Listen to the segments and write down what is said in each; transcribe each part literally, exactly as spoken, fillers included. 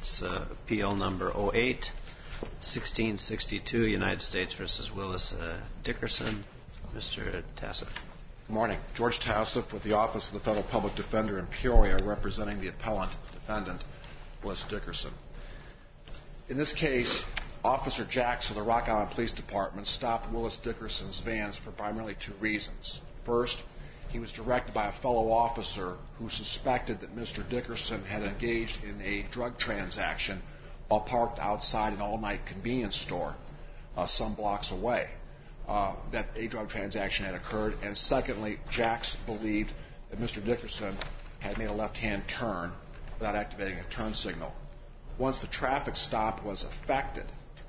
It's uh, Appeal number oh eight, sixteen sixty-two, United States versus Willis uh, Dickerson. Mister Tassif. Good morning. George Tassif with the Office of the Federal Public Defender in Peoria, representing the appellant defendant, Willis Dickerson. In this case, Officer Jacks of the Rock Island Police Department stopped Willis Dickerson's vans for primarily two reasons. First, he was directed by a fellow officer who suspected that Mister Dickerson had engaged in a drug transaction while parked outside an all-night convenience store uh, some blocks away. Uh, that a drug transaction had occurred. And secondly, Jacks believed that Mister Dickerson had made a left-hand turn without activating a turn signal. Once the traffic stop was effected,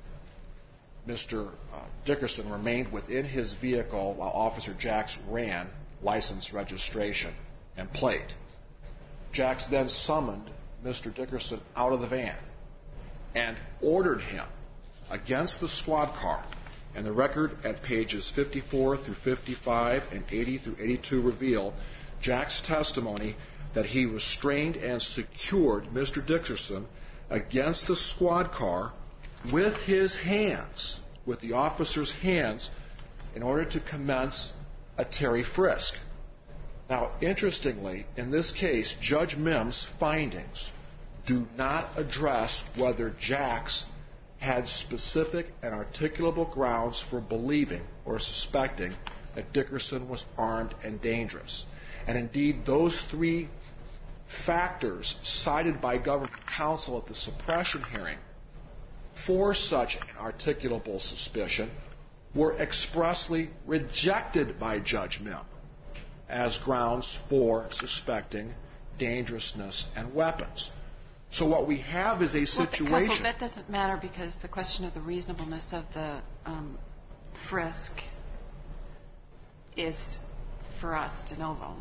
Mister Uh, Dickerson remained within his vehicle while Officer Jacks ran license, registration, and plate. Jacks then summoned Mister Dickerson out of the van and ordered him against the squad car. And the record at pages fifty-four through fifty-five and eighty through eighty-two reveal Jacks' testimony that he restrained and secured Mister Dickerson against the squad car with his hands, with the officer's hands, in order to commence a Terry frisk. Now, interestingly, in this case, Judge Mims' findings do not address whether Jacks had specific and articulable grounds for believing or suspecting that Dickerson was armed and dangerous. And indeed, those three factors cited by government counsel at the suppression hearing for such an articulable suspicion were expressly rejected by Judge Mims as grounds for suspecting dangerousness and weapons. So what we have is a situation... Well, counsel, that doesn't matter because the question of the reasonableness of the um, frisk is, for us, de novo.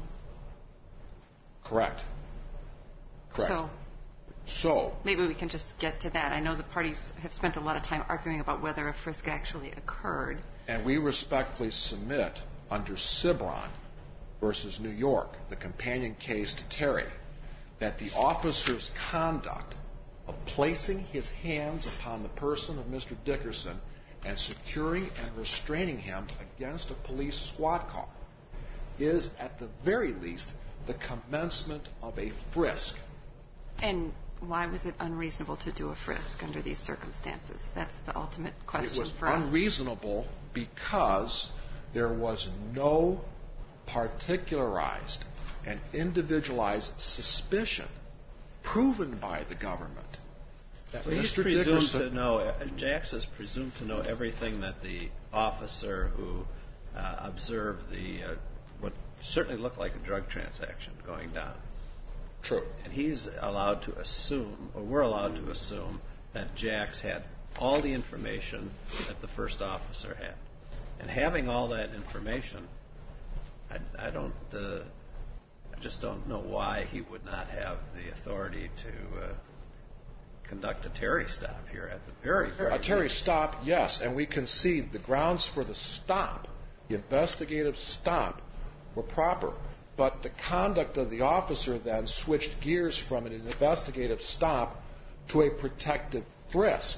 Correct. Correct. So, so maybe we can just get to that. I know the parties have spent a lot of time arguing about whether a frisk actually occurred. And we respectfully submit under Cibron versus New York, the companion case to Terry, that the officer's conduct of placing his hands upon the person of Mister Dickerson and securing and restraining him against a police squad car is, at the very least, the commencement of a frisk. And why was it unreasonable to do a frisk under these circumstances? That's the ultimate question for us. It was for us. unreasonable because there was no particularized and individualized suspicion proven by the government that well, Mister He's presumed Dickerson... to know, Jacks is presumed to know everything that the officer who uh, observed the, uh, what certainly looked like a drug transaction going down. True. And he's allowed to assume, or we're allowed to assume, that Jacks had all the information that the first officer had. And having all that information, I, I don't... Uh, I just don't know why he would not have the authority to uh, conduct a Terry stop here at the very, very... A Terry stop, yes, and we concede the grounds for the stop, the investigative stop, were proper. But the conduct of the officer then switched gears from an investigative stop to a protective frisk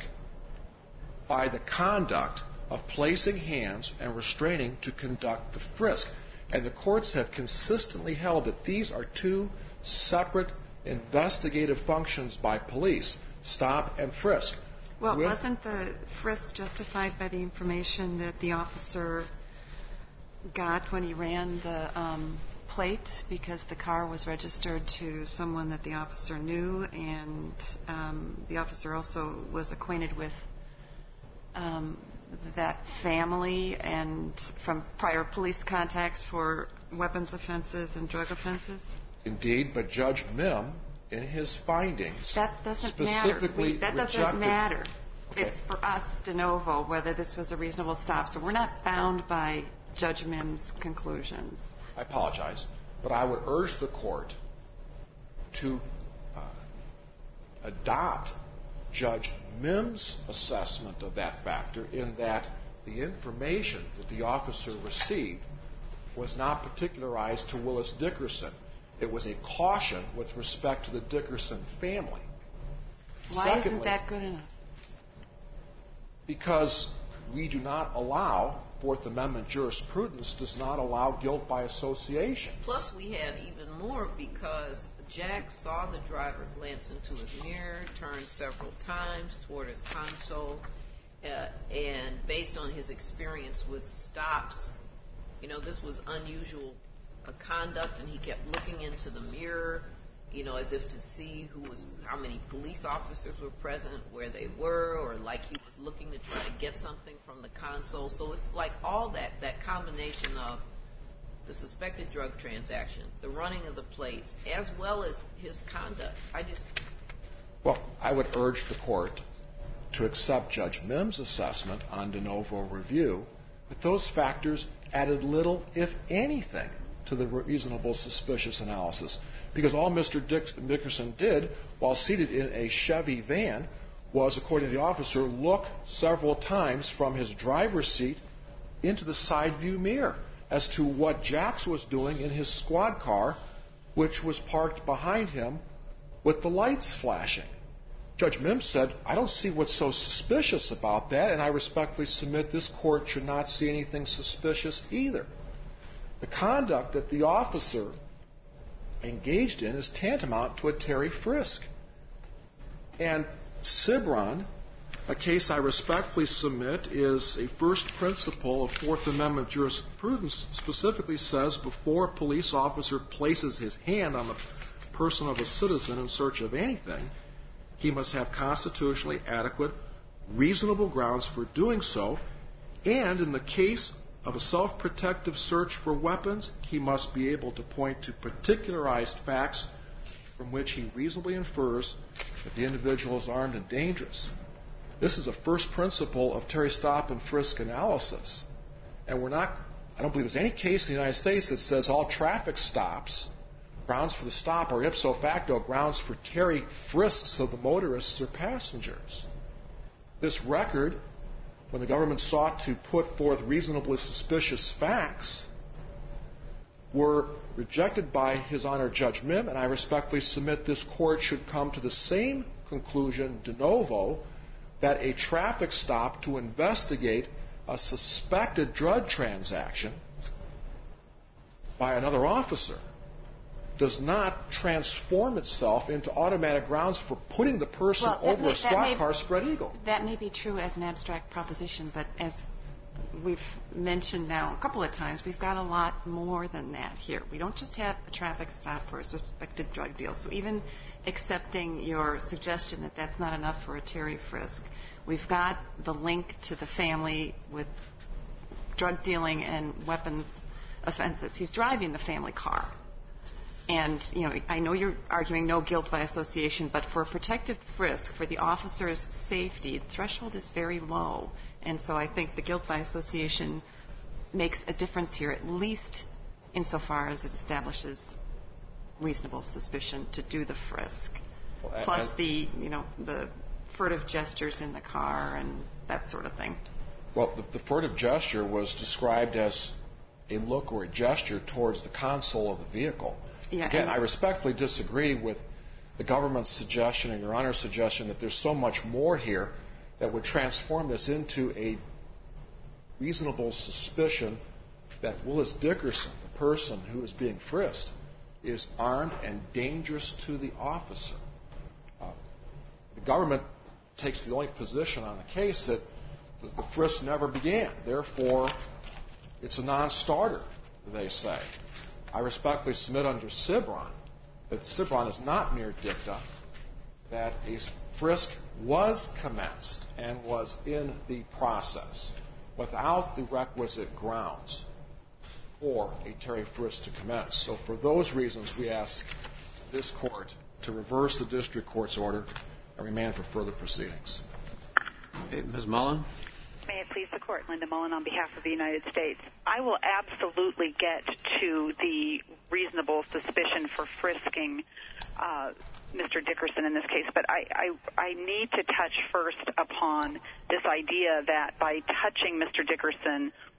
by the conduct of placing hands and restraining to conduct the frisk. And the courts have consistently held that these are two separate investigative functions by police, stop and frisk. Well, With wasn't the frisk justified by the information that the officer got when he ran the um, plate, because the car was registered to someone that the officer knew, and um, the officer also was acquainted with um, that family and from prior police contacts for weapons offenses and drug offenses? Indeed, but Judge Mim, in his findings, that doesn't specifically matter. We, that rejected... doesn't matter. Okay. It's for us de novo whether this was a reasonable stop. So we're not bound by Judge Mim's conclusions. I apologize, but I would urge the court to uh, adopt Judge Mim's assessment of that factor, in that the information that the officer received was not particularized to Willis Dickerson. It was a caution with respect to the Dickerson family. Why Secondly, isn't that good enough? Because we do not allow, Fourth Amendment jurisprudence does not allow guilt by association. Plus, we had even more because Jack saw the driver glance into his mirror, turn several times toward his console, uh, and based on his experience with stops, you know, this was unusual uh, conduct, and he kept looking into the mirror, you know, as if to see who was, how many police officers were present, where they were, or like he was looking to try to get something from the console. So it's like all that, that combination of the suspected drug transaction, the running of the plates, as well as his conduct. I just... Well, I would urge the court to accept Judge Mims' assessment on de novo review that those factors added little, if anything, to the reasonable suspicious analysis. Because all Mister Dick- Dickerson did while seated in a Chevy van was, according to the officer, look several times from his driver's seat into the side view mirror as to what Jax was doing in his squad car, which was parked behind him with the lights flashing. Judge Mims said, I don't see what's so suspicious about that, and I respectfully submit this court should not see anything suspicious either. The conduct that the officer engaged in is tantamount to a Terry frisk. And Cibron, a case I respectfully submit, is a first principle of Fourth Amendment jurisprudence, specifically says before a police officer places his hand on the person of a citizen in search of anything, he must have constitutionally adequate, reasonable grounds for doing so, and in the case of a self-protective search for weapons, he must be able to point to particularized facts from which he reasonably infers that the individual is armed and dangerous. This is a first principle of Terry stop and frisk analysis. And we're not, I don't believe there's any case in the United States that says all traffic stops, grounds for the stop, are ipso facto grounds for Terry frisks of the motorists or passengers. This record, when the government sought to put forth reasonably suspicious facts, were rejected by His Honor Judge Mim, and I respectfully submit this court should come to the same conclusion de novo, that a traffic stop to investigate a suspected drug transaction by another officer does not transform itself into automatic grounds for putting the person well, over may, a squad may, car spread eagle. That may be true as an abstract proposition, but as we've mentioned now a couple of times, we've got a lot more than that here. We don't just have a traffic stop for a suspected drug deal. So even accepting your suggestion that that's not enough for a Terry frisk, we've got the link to the family with drug dealing and weapons offenses. He's driving the family car. And, you know, I know you're arguing no guilt by association, but for a protective frisk, for the officer's safety, the threshold is very low. And so I think the guilt by association makes a difference here, at least insofar as it establishes reasonable suspicion to do the frisk. Well, I, Plus I, the, you know, the furtive gestures in the car and that sort of thing. Well, the, the furtive gesture was described as a look or a gesture towards the console of the vehicle. Yeah, Again, I respectfully disagree with the government's suggestion and Your Honor's suggestion that there's so much more here that would transform this into a reasonable suspicion that Willis Dickerson, the person who is being frisked, is armed and dangerous to the officer. Uh, the government takes the only position on the case that the, the frisk never began. Therefore, it's a non-starter, they say. I respectfully submit under Cibron that Cibron is not mere dicta, that a frisk was commenced and was in the process without the requisite grounds for a Terry frisk to commence. So for those reasons, we ask this court to reverse the district court's order and remand for further proceedings. Okay, Miz Mullen? May it please the Court, Linda Mullen on behalf of the United States. I will absolutely get to the reasonable suspicion for frisking uh, Mister Dickerson in this case, but I, I, I need to touch first upon this idea that by touching Mister Dickerson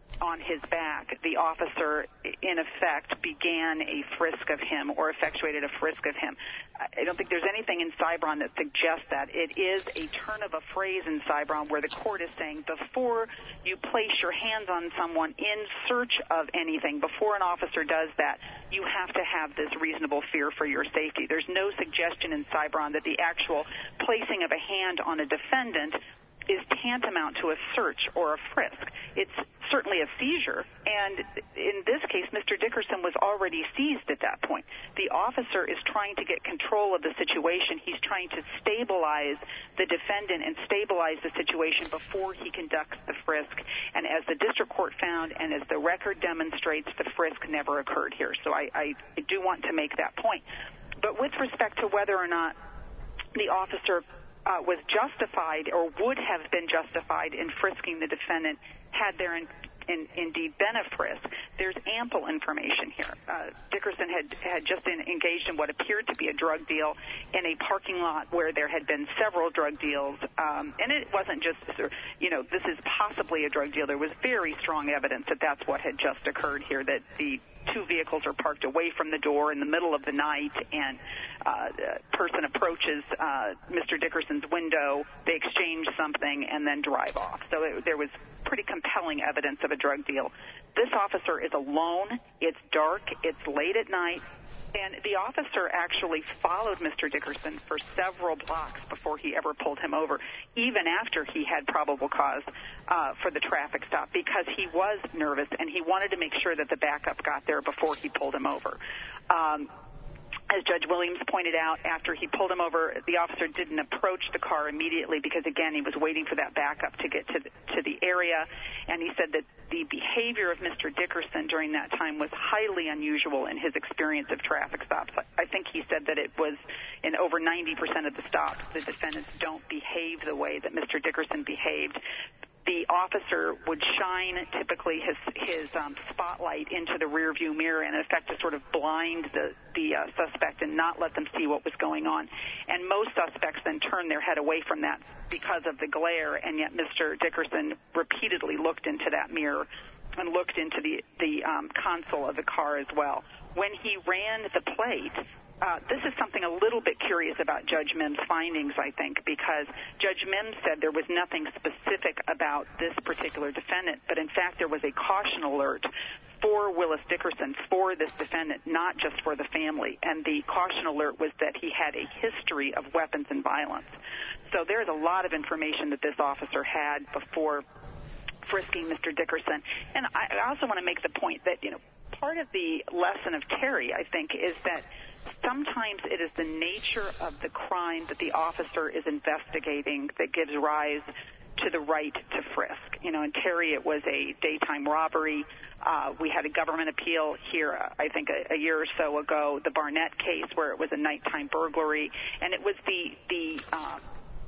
on his back, the officer, in effect, began a frisk of him or effectuated a frisk of him. I don't think there's anything in Cybron that suggests that. It is a turn of a phrase in Cybron where the court is saying before you place your hands on someone in search of anything, before an officer does that, you have to have this reasonable fear for your safety. There's no suggestion in Cybron that the actual placing of a hand on a defendant is tantamount to a search or a frisk. It's certainly a seizure, and in this case, Mister Dickerson was already seized at that point. The officer is trying to get control of the situation. He's trying to stabilize the defendant and stabilize the situation before he conducts the frisk. And as the district court found, and as the record demonstrates, the frisk never occurred here. So I, I do want to make that point. But with respect to whether or not the officer Uh, was justified or would have been justified in frisking the defendant had there in, in, indeed been a frisk, there's ample information here. Uh, Dickerson had, had just in, engaged in what appeared to be a drug deal in a parking lot where there had been several drug deals, um, and it wasn't just, you know, this is possibly a drug deal. There was very strong evidence that that's what had just occurred here, that the two vehicles are parked away from the door in the middle of the night, and uh, a person approaches uh, Mister Dickerson's window, they exchange something, and then drive off. So it, there was pretty compelling evidence of a drug deal. This officer is alone. It's dark. It's late at night. And the officer actually followed Mister Dickerson for several blocks before he ever pulled him over, even after he had probable cause uh, for the traffic stop, because he was nervous and he wanted to make sure that the backup got there before he pulled him over. Um, As Judge Williams pointed out, after he pulled him over, the officer didn't approach the car immediately because, again, he was waiting for that backup to get to the, to the area. And he said that the behavior of Mister Dickerson during that time was highly unusual in his experience of traffic stops. I think he said that it was in over ninety percent of the stops, the defendants don't behave the way that Mister Dickerson behaved. The officer would shine typically his his um, spotlight into the rearview mirror and in effect to sort of blind the the uh, suspect and not let them see what was going on. And most suspects then turn their head away from that because of the glare, and yet Mister Dickerson repeatedly looked into that mirror and looked into the the um, console of the car as well. When he ran the plate, Uh, this is something a little bit curious about Judge Mims' findings, I think, because Judge Mims said there was nothing specific about this particular defendant, but in fact there was a caution alert for Willis Dickerson, for this defendant, not just for the family. And the caution alert was that he had a history of weapons and violence. So there's a lot of information that this officer had before frisking Mister Dickerson. And I, I also want to make the point that, you know, part of the lesson of Terry, I think, is that sometimes it is the nature of the crime that the officer is investigating that gives rise to the right to frisk. You know, in Terry it was a daytime robbery. Uh, we had a government appeal here, uh, I think, a, a year or so ago, the Barnett case, where it was a nighttime burglary, and it was the the uh,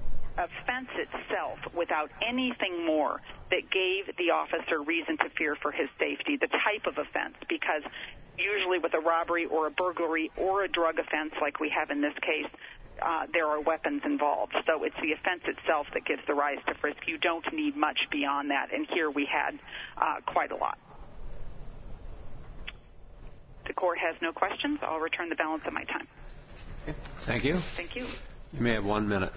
offense itself, without anything more, that gave the officer reason to fear for his safety, the type of offense, because usually with a robbery or a burglary or a drug offense like we have in this case, uh, there are weapons involved. So it's the offense itself that gives the rise to frisk. You don't need much beyond that, and here we had uh, quite a lot. The court has no questions. I'll return the balance of my time. Okay. Thank you. Thank you. You may have one minute.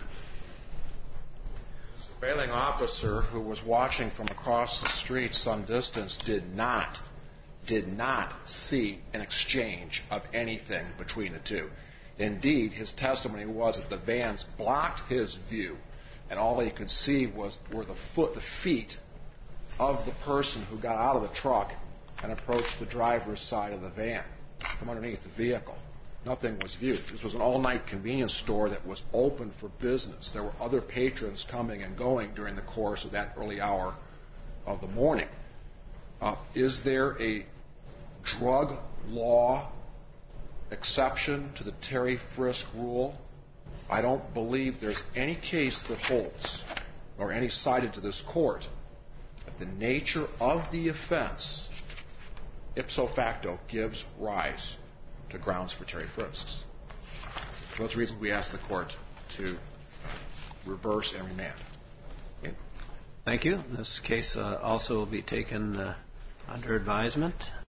The surveilling officer who was watching from across the street some distance did not did not see an exchange of anything between the two. Indeed, his testimony was that the vans blocked his view, and all he could see was were the foot, the feet of the person who got out of the truck and approached the driver's side of the van from underneath the vehicle. Nothing was viewed. This was an all-night convenience store that was open for business. There were other patrons coming and going during the course of that early hour of the morning. Uh, is there a drug law exception to the Terry Frisk rule? I don't believe there's any case that holds, or any cited to this court, that the nature of the offense ipso facto gives rise to grounds for Terry Frisks. For those reasons, we ask the court to reverse and remand. Okay. Thank you. This case uh, also will be taken uh, under advisement.